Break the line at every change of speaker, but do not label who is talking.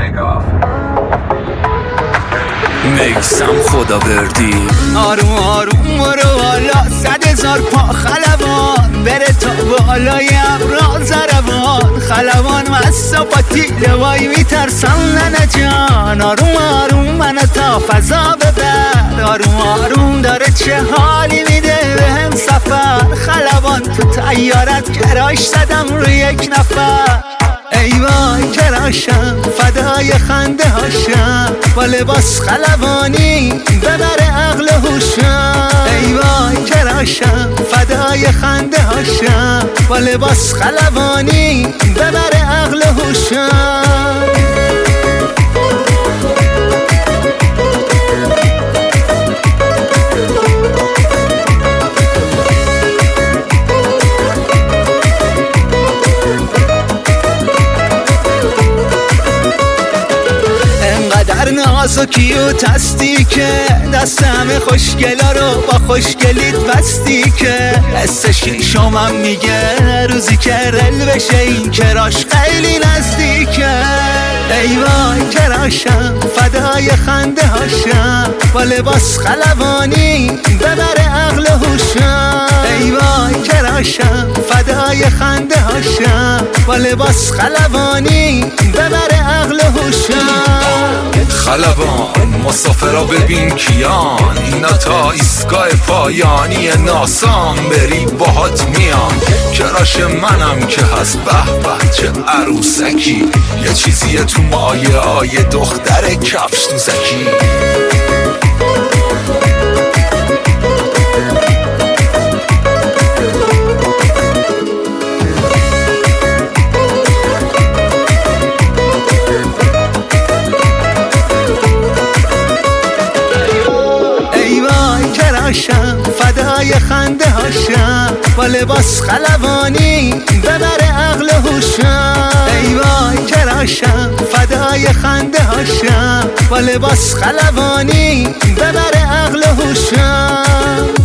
میکسم خداوردی.
آروم آروم برو بالا 100,000 پا خلبان، بره تا بالای ابرا زربان. خلبان مستا پاتیله وای میترسم ننه جان. آروم آروم منو تا فضا ببر، آروم آروم داره چه حالی میده بهم سفر. خلبان تو طیارت کراش زدم روی یک نفر. ای وای کراشم فدای خنده هاشم، با لباس خلبانی ببره عقل هوشم. ای وای کراشم فدای خنده هاشم، با لباس خلبانی ببره عقل هوشم. در ناز و کیوت هستی که دست همه خوشگلا رو با خوشگلیت بستی که حس شیشمم میگه روزی که رل بشه این کراش خیلی نزدیکه. ای وای کراشم فدای خنده هاشم، با لباس خلبانی ببره عقل هوشم. ای وای کراشم فدای خنده هاشم، با لباس خلبانی ببره عقل هوشم.
خلبان مسافرا ببین کیان، اینا تا ایستگاه پایانی ناسام بری باهات میام. کراش منم که هست به به چه عروسکی، یه چیزیه تو مایه آیه دختر کفش دوزکی.
فدای خنده هاشم، با لباس خلبانی ببره عقل هوشم. ای وای کراشم فدای خنده هاشم، با لباس خلبانی ببره عقل هوشم.